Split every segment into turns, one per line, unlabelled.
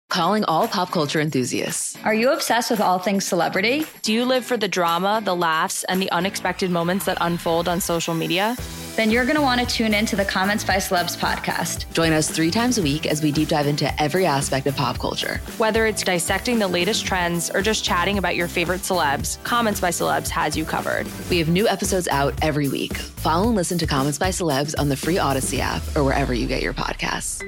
Calling all pop culture enthusiasts.
Are you obsessed with all things celebrity?
Do you live for the drama, the laughs, and the unexpected moments that unfold on social media?
Then you're going to want to tune in to the Comments by Celebs podcast.
Join us 3 times a week as we deep dive into every aspect of pop culture.
Whether it's dissecting the latest trends or just chatting about your favorite celebs, Comments by Celebs has you covered.
We have new episodes out every week. Follow and listen to Comments by Celebs on the free Odyssey app or wherever you get your podcasts.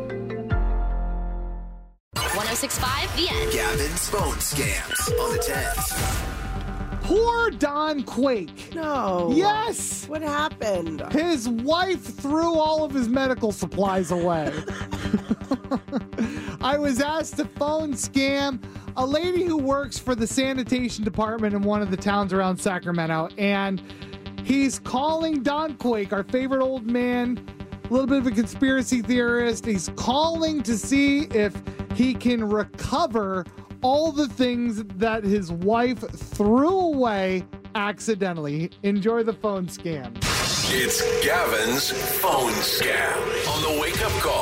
106.5 The End.
Gavin's phone scams on the 10th.
Poor Don Quake.
No.
Yes.
What happened?
His wife threw all of his medical supplies away. I was asked to phone scam a lady who works for the sanitation department in one of the towns around Sacramento, and he's calling Don Quake, our favorite old man, a little bit of a conspiracy theorist. He's calling to see if he can recover all the things that his wife threw away accidentally. Enjoy the phone scam.
It's Gavin's phone scam on the Wake Up Call.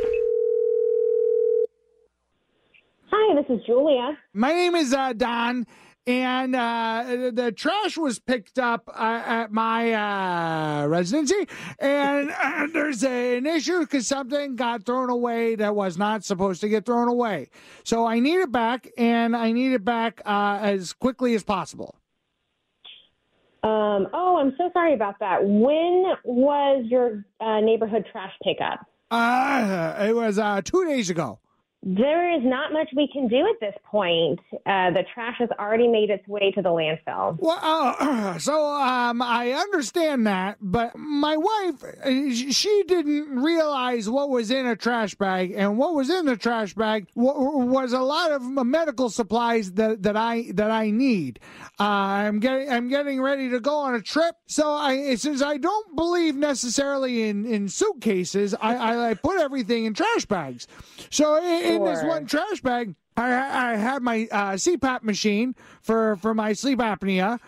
Hi, this is Julia.
My name is Don, and the trash was picked up at my residency, and there's an issue because something got thrown away that was not supposed to get thrown away. So I need it back, and I need it back as quickly as possible.
I'm so sorry about that. When was your neighborhood trash pickup?
It was 2 days ago.
There is not much we can do at this point. The trash has already made its way to the landfill.
Well, I understand that, but my wife, she didn't realize what was in a trash bag, and what was in the trash bag was a lot of medical supplies that I need. I'm getting ready to go on a trip, so since I don't believe necessarily in suitcases, I put everything in trash bags. So in this one trash bag, I had my CPAP machine for my sleep apnea.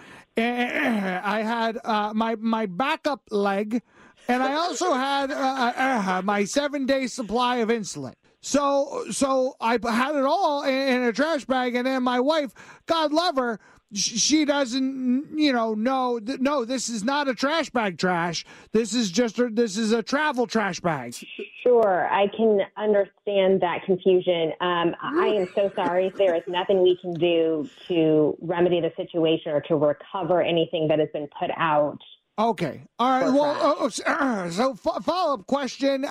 I had my backup leg, and I also had my 7-day supply of insulin. So I had it all in a trash bag, and then my wife, God love her, she doesn't, know, no, this is not a trash bag trash. This is a travel trash bag.
Sure, I can understand that confusion. I am so sorry. There is nothing we can do to remedy the situation or to recover anything that has been put out.
Okay. All right. Well, so follow-up question.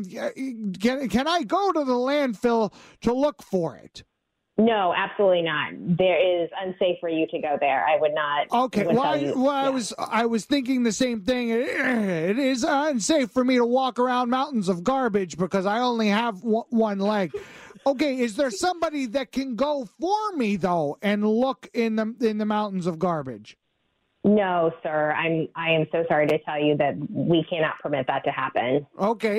Can I go to the landfill to look for it?
No, absolutely not. There is unsafe for you to go there. I would not.
Okay. I was thinking the same thing. It is unsafe for me to walk around mountains of garbage because I only have one leg. Okay. Is there somebody that can go for me though and look in the mountains of garbage?
No, sir. I am so sorry to tell you that we cannot permit that to happen.
Okay.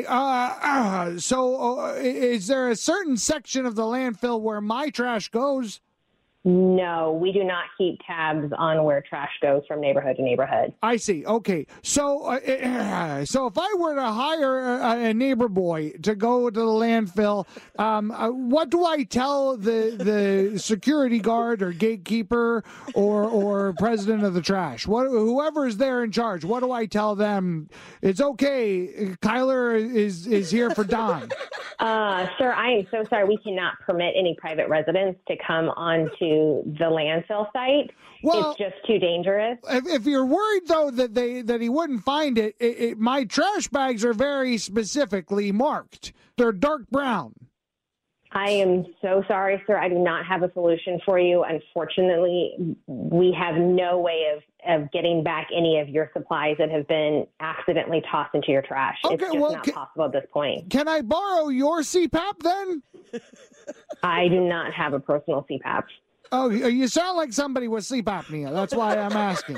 So is there a certain section of the landfill where my trash goes?
No, we do not keep tabs on where trash goes from neighborhood to neighborhood.
I see. Okay. So if I were to hire a neighbor boy to go to the landfill, what do I tell the security guard or gatekeeper or president of the trash? Whoever is there in charge, what do I tell them? It's okay. Kyler is here for Don.
Sir, I am so sorry. We cannot permit any private residents to come onto the landfill site. Well, it's just too dangerous.
If you're worried, though, that he wouldn't find it, my trash bags are very specifically marked. They're dark brown.
I am so sorry, sir. I do not have a solution for you. Unfortunately, we have no way of getting back any of your supplies that have been accidentally tossed into your trash.
Okay,
it's just not possible at this point.
Can I borrow your CPAP then?
I do not have a personal CPAP.
Oh, you sound like somebody with sleep apnea. That's why I'm asking.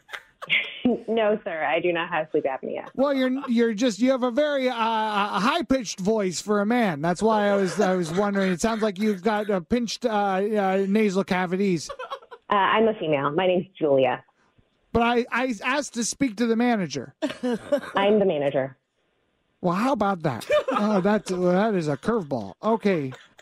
No, sir, I do not have sleep apnea.
Well, you have a very high pitched voice for a man. That's why I was wondering. It sounds like you've got pinched nasal cavities.
I'm a female. My name's Julia.
But I asked to speak to the manager.
I'm the manager.
Well, how about that? Oh, that is a curveball. Okay.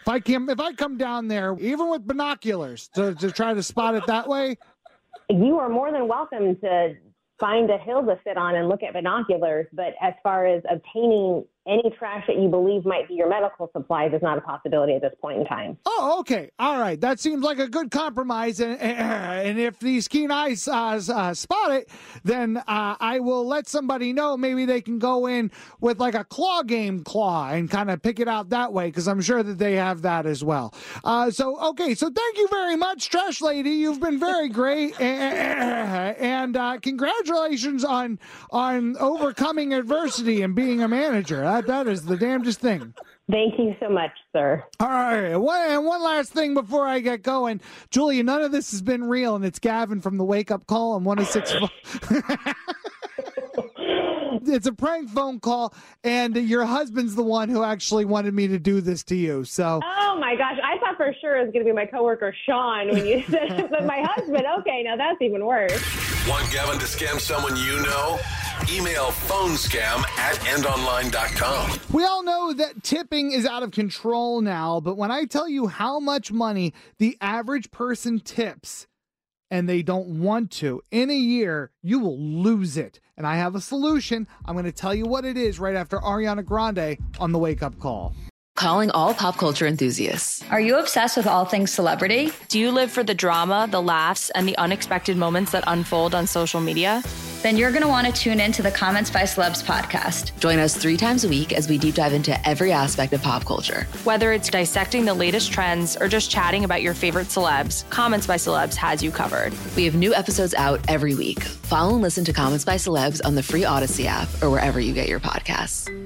If I come down there, even with binoculars, to try to spot it that way?
You are more than welcome to find a hill to sit on and look at binoculars, but as far as obtaining any trash that you believe might be your medical supplies is not a possibility at this point in time.
Oh, okay. All right. That seems like a good compromise. And if these keen eyes spot it, then I will let somebody know. Maybe they can go in with like a claw and kind of pick it out that way, because I'm sure that they have that as well. So thank you very much, Trash Lady. You've been very great. And congratulations on overcoming adversity and being a manager. That is the damnedest thing.
Thank you so much, sir.
All right. And one last thing before I get going. Julia, none of this has been real, and it's Gavin from the Wake Up Call on 106. It's a prank phone call, and your husband's the one who actually wanted me to do this to you. So.
Oh, my gosh. I thought for sure it was going to be my coworker, Sean, when you said it, but my husband. Okay, now that's even worse.
Want Gavin to scam someone you know? Email phonescam@endonline.com.
We all know that tipping is out of control now, but when I tell you how much money the average person tips and they don't want to in a year, you will lose it. And I have a solution. I'm going to tell you what it is right after Ariana Grande on the Wake Up Call.
Calling all pop culture enthusiasts.
Are you obsessed with all things celebrity?
Do you live for the drama, the laughs, and the unexpected moments that unfold on social media?
Then you're going to want to tune in to the Comments by Celebs podcast.
Join us 3 times a week as we deep dive into every aspect of pop culture.
Whether it's dissecting the latest trends or just chatting about your favorite celebs, Comments by Celebs has you covered.
We have new episodes out every week. Follow and listen to Comments by Celebs on the free Odyssey app or wherever you get your podcasts.